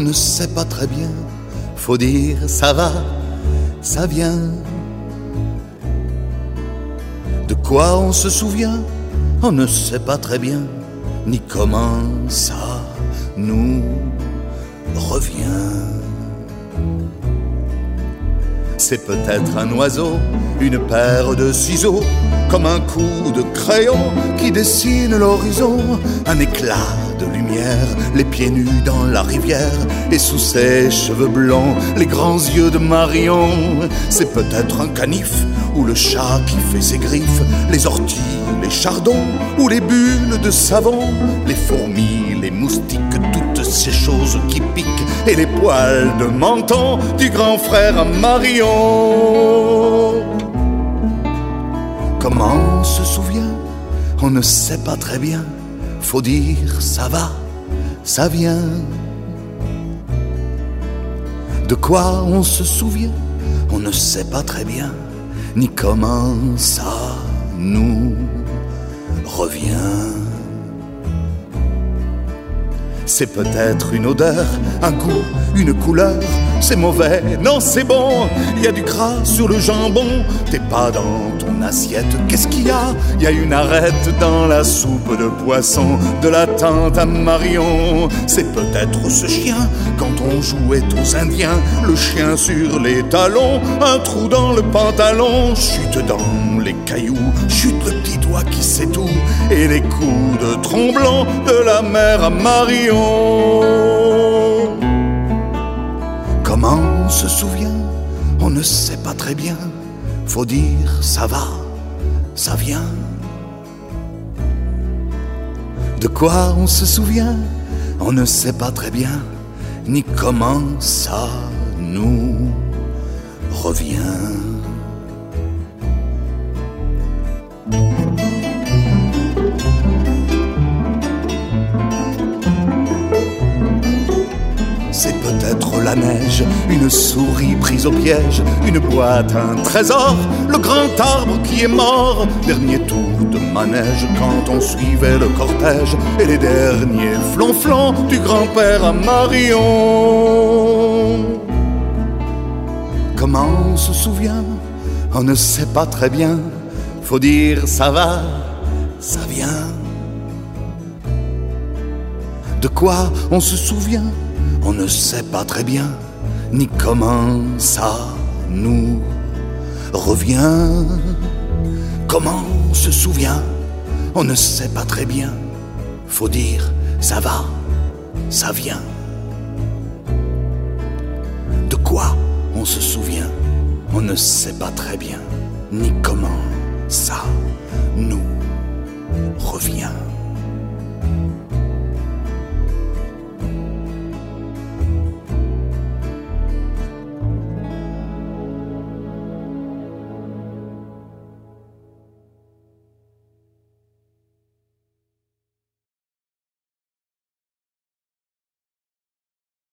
ne sait pas très bien. Faut dire ça va, ça vient. De quoi on se souvient, on ne sait pas très bien, ni comment ça nous revient. C'est peut-être un oiseau, une paire de ciseaux, comme un coup de crayon qui dessine l'horizon. Un éclat de lumière, les pieds nus dans la rivière, et sous ses cheveux blonds, les grands yeux de Marion. C'est peut-être un canif, ou le chat qui fait ses griffes, les orties, les chardons, ou les bulles de savon, les fourmis, les moustiques, toutes ces choses qui piquent, et les poils de menton du grand frère à Marion. Comment on se souvient, on ne sait pas très bien. Faut dire ça va, ça vient. De quoi on se souvient, on ne sait pas très bien, ni comment ça nous revient. C'est peut-être une odeur, un goût, une couleur. C'est mauvais, non c'est bon. Il y a du gras sur le jambon. T'es pas dans ton assiette, qu'est-ce qu'il y a? Il y a une arête dans la soupe de poisson de la tante à Marion. C'est peut-être ce chien, quand on jouait aux Indiens, le chien sur les talons, un trou dans le pantalon, chute dans les cailloux, chute le petit doigt qui sait tout, et les coups de tromblon de la mère à Marion. Comment on se souvient, on ne sait pas très bien. Faut dire ça va, ça vient. De quoi on se souvient, on ne sait pas très bien, ni comment ça nous revient. C'est peut-être la neige, une souris prise au piège, une boîte, un trésor, le grand arbre qui est mort. Dernier tour de manège quand on suivait le cortège, et les derniers flonflons du grand-père à Marion. Comment on se souvient, on ne sait pas très bien. Faut dire ça va, ça vient. De quoi on se souvient, on ne sait pas très bien, ni comment ça nous revient. Comment on se souvient, on ne sait pas très bien. Faut dire ça va, ça vient. De quoi on se souvient, on ne sait pas très bien, ni comment ça nous revient.